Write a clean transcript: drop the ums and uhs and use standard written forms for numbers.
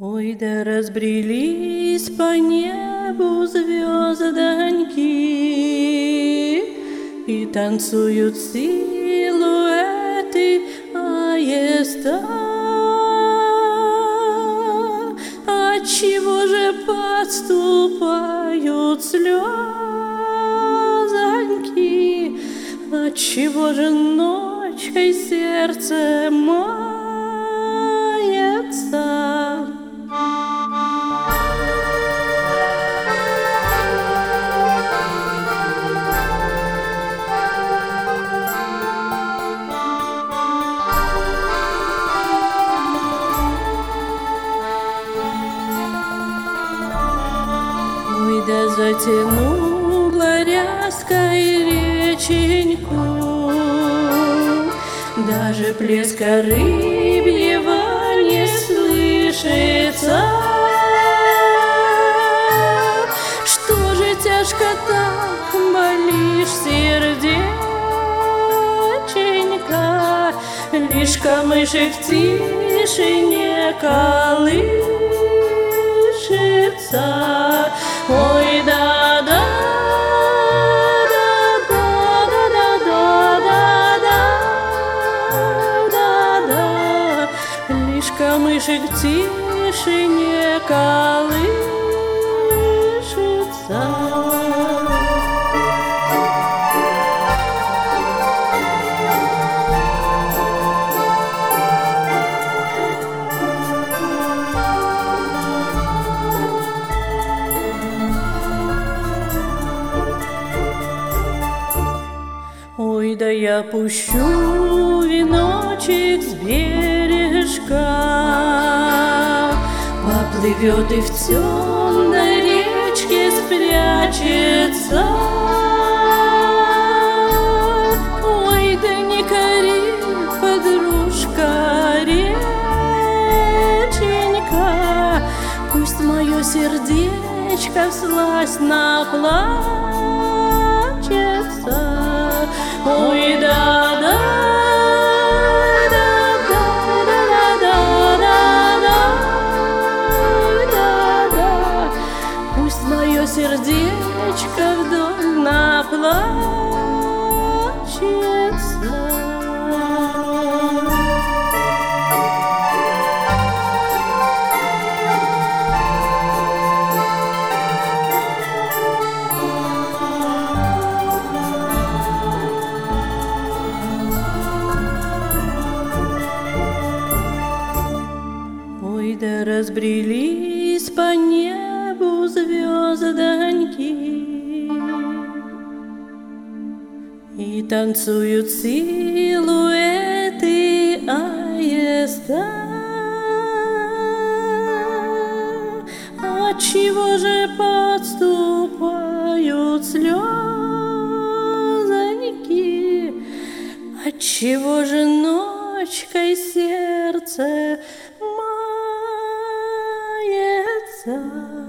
Ой, да разбрелись по небу звездоньки и танцуют силуэты аиста. Отчего же подступают слезоньки? Отчего же ночью сердце мается? Ой, да затянула ряской реченьку, даже плеска рыбьего не слышится. Что же тяжко так болишь, сердеченька? Лишь камышек в тишине колышется. Ой, да-да, да-да-да-да-да-да-да, лишь камышек в тишине колышется. Ой, да я пущу веночек с бережка, поплывет и в темной речке спрячется. Ой, да не кори, подружка, реченька, пусть мое сердечко всласть наплачется. Ой, да-да, да-да-да-да-да-да-да, пусть мое сердечко вдоль наплачется. Ой, да разбрелись по небу звездоньки и танцуют силуэты аиста. Отчего же подступают слезоньки? Отчего же ночкой сердце мается?